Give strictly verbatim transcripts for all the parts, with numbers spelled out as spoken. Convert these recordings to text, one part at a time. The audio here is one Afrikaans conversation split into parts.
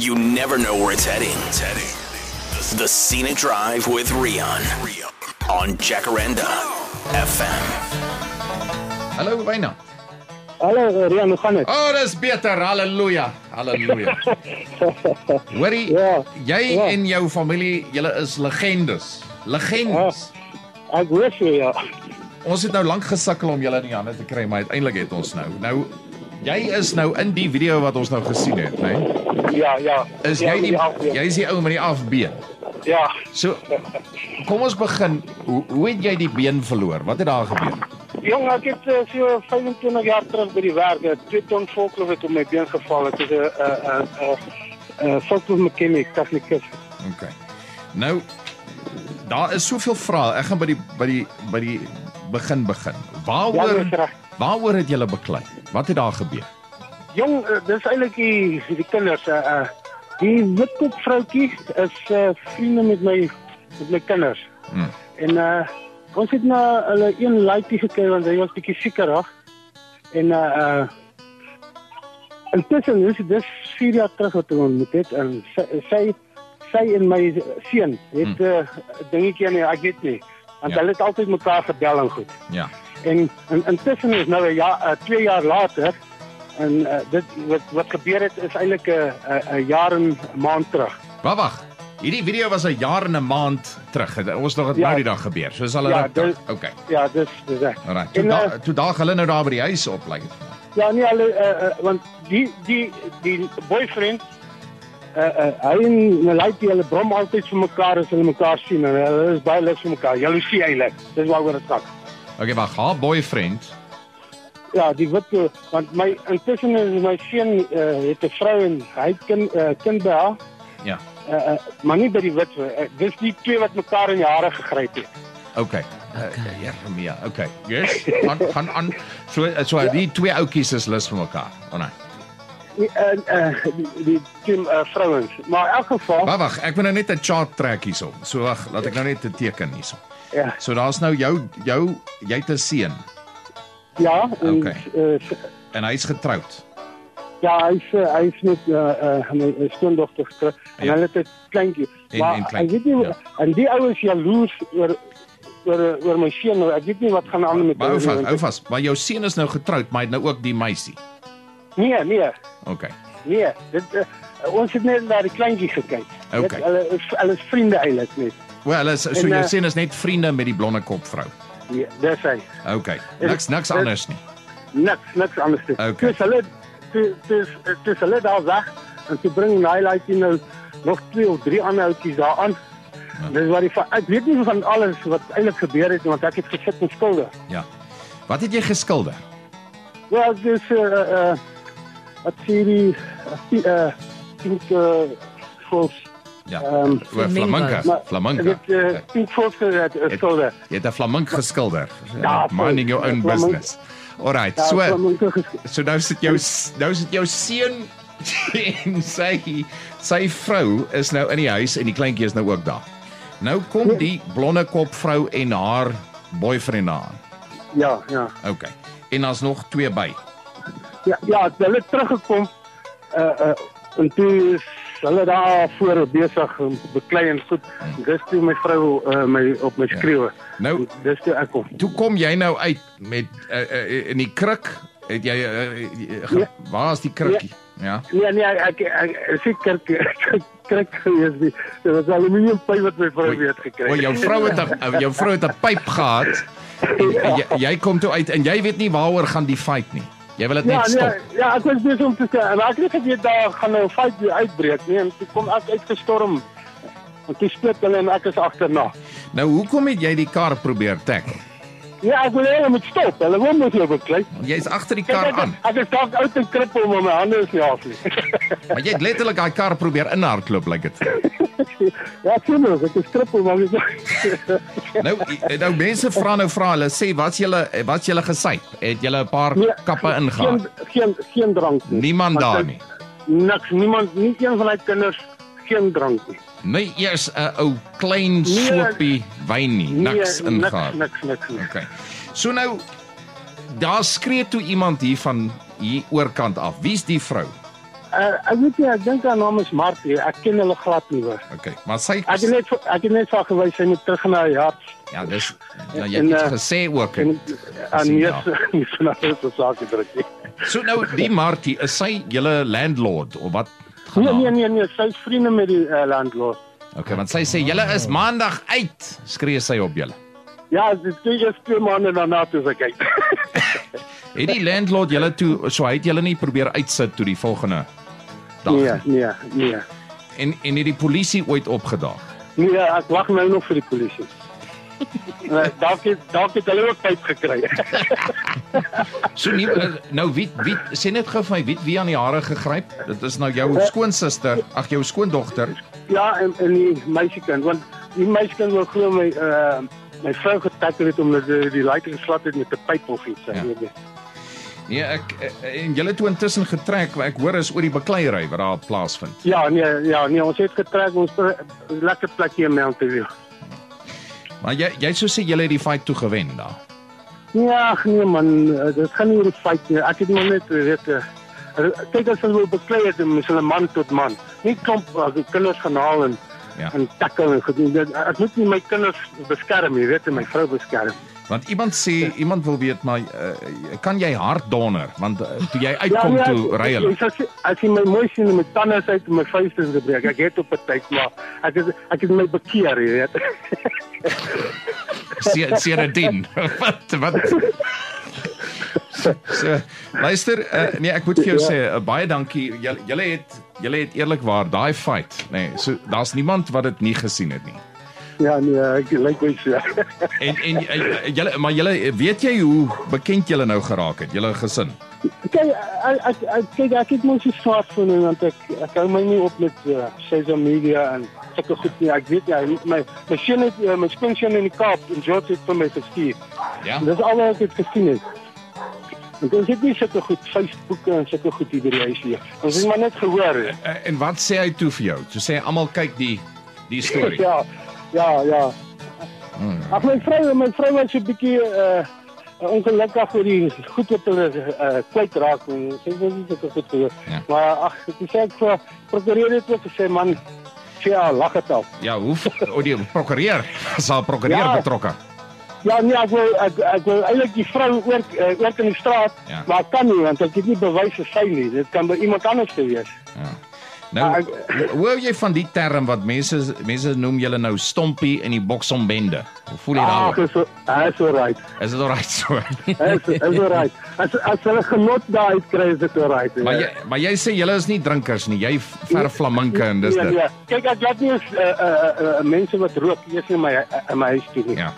You never know where it's heading. It's heading. The Scenic Drive with Rian on Jacaranda F M. Hallo Wynand. Hallo Rian, hoe gaan dit? Oh, dis beter. Halleluja. Halleluja. Hoorie, Ja, jy ja. en jou familie, julle is legendes. Legendes. Ek hoor so, ja. Ons het nou lank gesukkel om julle in die hande te kry, maar uiteindelik het ons nou. Nou, jy is nou in die video wat ons nou gesien het, né? Nee? Ja, ja. Is ja, jy die afbeen. jy is die ou met die afbeen. Ja, So, kom ons begin. Hoe, hoe het jy die been verloor? Wat het daar gebeur? jong, ek het uh, so vyfentwintig jaar terug by die werk, uh, twee ton volkloof het op my been geval. Ek is 'n 'n 'n 'n volkloof mechanic, tegnikus. OK. Nou, daar is soveel vrae. Ek gaan by die by die by die begin begin. Ja, Waaroor dis reg. waaroor het julle beklei? Wat het daar gebeur? Jong, uh, dis eintlik die, die kinders. Uh, uh, die witkop vroutjie is uh, vriende met my met my kinders. Hmm. En uh, ons het na hulle een laaitjie gekry want hy was bietjie siekerig. En uh, uh intussen is dis vier jaar terug wat ons ontmoet het en sy sy, sy en my seun het 'n hmm. uh, dingetjie aan, ek weet nie. Want Ja. hulle het altyd mekaar gebel en goed. Ja. En, en intussen is nou 'n jaar uh, twee jaar later en uh, dit wat wat gebeur het is eintlik 'n 'n jaar en 'n maand terug. Wag, wag. Hierdie video was 'n jaar en 'n maand terug. Het- Ons nog het Ja. nou die dag gebeur. So is al 'n Ja, ruk terug. dis- OK. Ja, dis dis reg. Alright. Toe En, da, uh, toe daag hulle nou daar by die huis op, lyk dit. Ja, nee, hulle uh, uh, want die die die boyfriend uh, uh, hy en Melanie hulle brom altyd vir mekaar as hulle mekaar sien en hulle is baie lief vir mekaar. Jaloesie eintlik. Dis waaroor dit gaan. OK, wag. Haar boyfriend. Ja, die wit uh, want my intussen is my seun uh, het 'n vrou en hy het kind uh, kind by haar. Ja. Uh, uh, maar nie by die wit. Uh, dis die twee wat mekaar in die hare gegryp het. OK. Okay. Jeremia. OK. Yes. Aan gaan aan. So so die twee ouetjies is lus vir mekaar. Oh nee. Die, uh, uh, die, die twee uh, vrouens. Maar in elk geval, Wag, wag. Ek moet nou net 'n chart trek hierso. So wag, laat ek nou net 'n teken hierso. ja, So daar's nou jou jou jy het 'n seun ja, en, Okay. uh, en hy's getroud. ja, hy's uh, hy's met uh, uh, my uh, skoondogter getroud en Ja. hulle het 'n kleintjie. En- Maar en ek kleintjie, weet nie ja. en die ou is jaloers oor oor oor my seun. Ek weet nie wat gaan aan met Maar hou vas, hulle. hou vas. Maar jou seun is nou getroud, maar hy het nou ook die meisie. Nee, nee, OK. nee. Dit uh, ons het net na die kleintjie gekyk. Okay. Dit, hulle is hulle is vriende eintlik net. Wel, hulle is so En, jou uh, seun is net vriende met die blonde kop vrou. Ja, dis hy. OK. Niks niks Dit- anders nie. Niks, niks anders nie. Okay. Dus hulle toe- dis dis hulle daar weg en toe bring Nailite nou nog twee of drie ander ouetjies daar aan. Ja. Dis wat die van- ek weet nie van alles wat eintlik gebeur het nie, want ek het gesit en skilder. Ja. Wat het jy geskilder? Wel, dis uh uh wat sê die uh pink uh falls Ja. ehm Oor Flamingo. maar Flamingo. dit uh, pink falls uh, skilder. Jy het 'n flamingo geskilder. Ja, Minding your own flamingo. business. Alright. Ja, So flamingo ges- so nou sit jou nou sit jou seun en sy sy vrou is nou in die huis en die kleintjie is nou ook daar. Nou kom die blonde kop vrou en haar boyfriend aan. Ja, ja. OK. En daar's nog twee by. Ja, ja, hulle het teruggekom uh uh en toe is hulle daar voor besig om te beklei en goed. Dis toe my vrou uh, my op my skreeu. Nou Dis toe ek kom. toe kom jy nou uit met uh, uh, in die kruk. Het jy uh, uh, Ja. waar is die krukkie? Ja. Nee, nee, ek ek seker krik gewees nie. Dit was aluminium pyp wat my vrou weer gekry O, het. jou vrou het 'n jou vrou het 'n pyp gehad. En, en jy, jy kom toe uit en jy weet nie waaroor gaan die fight nie. Jy wil dit Ja, net stop. nee, ja, ek was besig om te sê, en ek het geweet daar gaan nou 'n fight weer uitbreek, nee, en toe kom ek uitgestorm. En toe split hulle en ek is agterna. Nou hoekom het jy die kar probeer tackle? Ja, ek wil hê hulle moet stop. Hulle wil mos nou beklei. Jy's agter die Kijk, kar ek, aan. ek is dalk oud en krippel, maar my hande is nie af nie. Maar jy het letterlik daai kar probeer inhardloop, lyk dit. ja, ek sien mos, ek is krippel, maar ek is Nou nou mense vra nou vra hulle sê wat's julle wat's julle gesyp? Het julle 'n paar Nee, kappe ingehaal? geen, geen, geen drank nie. Niemand Want daar ek- nie. Niks, niemand, nie een van die kinders, geen drank nie. Nee, eers 'n ou klein soopie wyn nie, niks nee, ingehaal. Niks, niks, niks. niks. Okay. So nou daar skree toe iemand hier van hier oorkant af. Wie's die vrou? Uh, ek weet nie, ek dink haar naam is Martie. Ek ken hulle glad nie hoor. Okay, maar sy Ek het net ek het net vir gewys sy moet terug na haar hart. ja, dis ja, jy En, het iets uh, gesê ook. En aan Sien, nie ja. nie van haar sake druk nie. So nou die Martie, is sy julle landlord of wat gaan Nee aan? nee nee nee, sy is vriende met die uh, landlord. Okay, want sy sê julle is maandag uit, skree sy op julle. Ja, dit is twee maande daarna toe ek kyk. Het die landlord julle toe, so hy het julle nie probeer uitsit toe die volgende dag Nee, nie. nee, nee. En en het die polisie ooit opgedaag? Nee, ek wag nou nog vir die polisie. Uh, dalk het dalk het hulle ook tyd gekry. So nie, nou wie wie sê net gou vir my wie wie aan die hare gegryp? Dit is nou jou skoonsister, ag jou skoondogter. Ja, en en die meisiekind, want die meisiekind wil glo my uh my vrou getackle het omdat die, die luiter geslat het met 'n pyp of iets, Ja. ja. weet jy. Nee, ek en julle toe intussen getrek, ek hoor is oor die bakleierery wat daar plaasvind. Ja, nee, ja, nee, ons het getrek ons het 'n lekker plekjie in Mountview. Maar jy jy sou sê julle het die fight toe gewen daar. Ja, ag nee man, uh, dit gaan nie oor die feit nie. Ek het maar net weet uh, kyk as hulle wil beklei het, dan is hulle man tot man. Nie klomp uh, kinders gaan haal en Ja. en tackle en gedoen. Dit- Ek moet nie my kinders beskerm nie, weet jy, my vrou beskerm. Want iemand sê iemand wil weet maar uh, kan jy hard donder want uh, toe jy uitkom nee, toe ry hulle. Ek, ek, as jy my mooi sien en my tande is uit en my vuiste is gebreek. Ek het op 'n tyd maar ek is ek het my bekeer, jy weet. Sedertdien. Wat wat So, luister, uh, nee, ek moet vir jou Ja. sê, uh, baie dankie. Julle julle het julle het eerlikwaar daai fight, nê. Nee, so daar's niemand wat dit nie gesien het nie. Ja, nee, ek lyk my so. En en uh, julle maar julle weet jy hoe bekend julle nou geraak het, julle gesin? Kyk, ek ek ek kyk ek het mos so swaar gevoel want ek ek hou my nie op met uh, social media en sulke goed nie. Ek weet jy, my my seun het uh, my skoonseun in die Kaap en George het vir my gestuur. Ja. Dis al wat ek het gesien het. Want ons het nie sulke goed Facebooke en sulke goed hier by die huis hier. Ons het maar net gehoor. Uh, en wat sê hy toe vir jou? Toe sê hy almal kyk die die storie. Ja, ja, ja. Hmm. Ag my vrou, my vrou was so 'n bietjie uh ongelukkig oor die goed wat hulle uh, kwyt raak en sy wil nie sulke goed gehoor. Ja. Maar ag, ek sê ek vir prokureur het ook gesê man, sê ja, lag dit al. Ja, hoe o die prokureur, sal prokureur Ja. betrokke. Ja, nee, ek wil ek, ek wil eintlik die vrou oor uh, oor in die straat, Ja. maar ek kan nie want ek het nie bewys vir sy nie. Dit kan by iemand anders wees. Ja. Nou, Maar hoe hou jy van die term wat mense mense noem julle nou stompie en die boksombende? Hoe voel jy Ag, daaroor? is so, is so right. Is dit alright so? Is is so right. As as hulle genot daar uit kry, is dit so right. Maar jy maar jy sê julle is nie drinkers nie. Jy verf flaminke en dis nee, dit. nee. Kyk, ek laat nie eens uh, uh, uh, mense wat rook eers in my in my huis toe nie. Ja.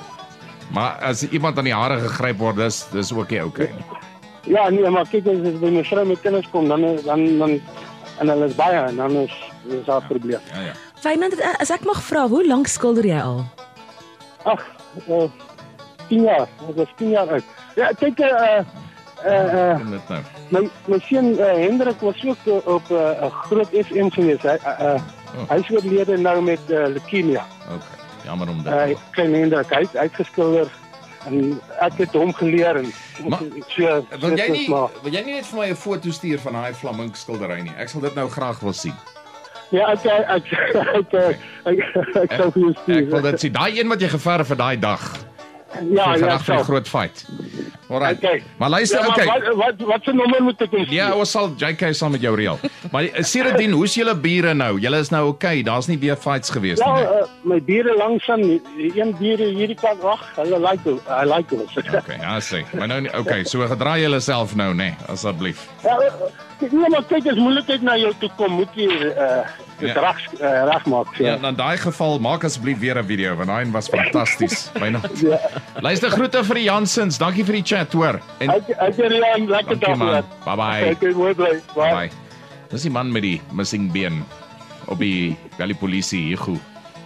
Maar as iemand aan die hare gegryp word, dis dis ook nie okay nie. Ja, nee, maar kyk as jy by my vrou met kinders kom, dan dan dan en hulle is baie en dan is is daar 'n probleem. Ja ja. Fynand, as ek mag vra, hoe lank skilder jy al? Ag, uh, tien jaar. Dit is tien jaar uit. Ja, kyk uh uh, uh Kom dit nou. my my seun uh, Hendrik was ook uh, op 'n uh, groot F M gewees. Hy uh, uh, Oh. hy is oorlede nou met uh, leukemia. Okay. Jammer om dit. Uh, klein Hendrik, hy hy het geskilder en ek het hom geleer en Maar, so, Wil jy dit nie is maar- wil jy nie net vir my 'n foto stuur van daai flamink skildery nie? Ek sal dit nou graag wil sien. Ja, ek ek ek ek, ek, ek, ek sal vir jou stuur. Ek wil dit sien. Daai een wat jy geverf vir daai dag. Ja, vir ja, vandag vir die sal. groot fight. Alright. Okay. Maar luister, Ja, maar okay. Wat wat wat se nommer moet ek instuur? Ja, ons sal J K sal met jou reël. Maar Sedertdien, hoe's julle bure nou? Julle is nou okay. Daar's nie weer fights gewees nie. Ja, Nee. uh, my bure langs aan, die die een bure hierdie kant wag, hulle like it, I like it. Okay, ja, sê. Maar nou nie, okay, so gedraai julle self nou, nê, nee, asseblief. Ja, uh, nee, maar kyk, as moeilikheid na jou toe kom, moet jy uh dit Ja. reg uh, regmaak. Ja, Ja. in daai geval maak asseblief weer 'n video want daai een was fantasties. Byna. Ja. Luister groete vir die Jansens. Dankie vir die chat, hoor. En Ek ek het hier 'n lekker dankie dag man. gehad. Bye bye. Ek mooi bly. Bye. Bye. Dis die man met die missing been op die Valley Polisie hier goed.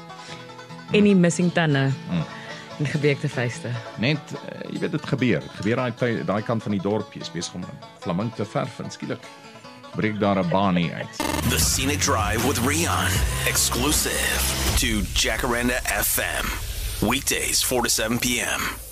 En die missing tande. Hmm. En gebreekte vuiste. Net uh, jy weet dit gebeur. Dit gebeur daai ty- daai kant van die dorp, jy's besig om flamink te verf en skielik breek daar 'n banie uit. The Scenic Drive with Rian. Exclusive to Jacaranda F M. Weekdays four to seven p.m.